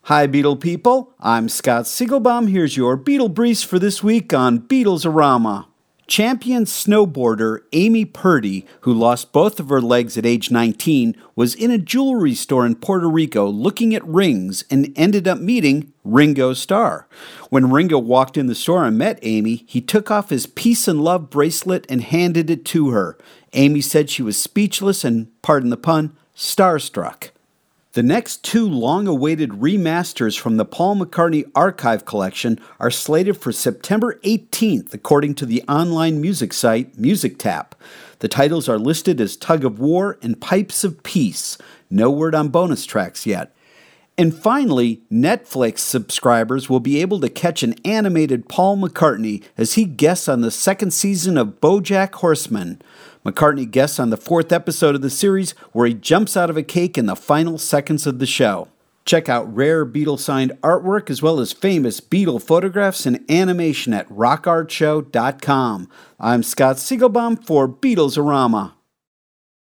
Hi, Beatle people. I'm Scott Siegelbaum. Here's your Beatle Briefs for this week on Beatles-orama. Champion snowboarder Amy Purdy, who lost both of her legs at age 19, was in a jewelry store in Puerto Rico looking at rings and ended up meeting Ringo Starr. When Ringo walked in the store and met Amy, he took off his peace and love bracelet and handed it to her. Amy said she was speechless and, pardon the pun, starstruck. The next two long-awaited remasters from the Paul McCartney Archive Collection are slated for September 18th, according to the online music site MusicTap. The titles are listed as Tug of War and Pipes of Peace. No word on bonus tracks yet. And finally, Netflix subscribers will be able to catch an animated Paul McCartney as he guests on the second season of BoJack Horseman. McCartney guests on the fourth episode of the series where he jumps out of a cake in the final seconds of the show. Check out rare Beatle-signed artwork as well as famous Beatle photographs and animation at rockartshow.com. I'm Scott Siegelbaum for Beatles-orama.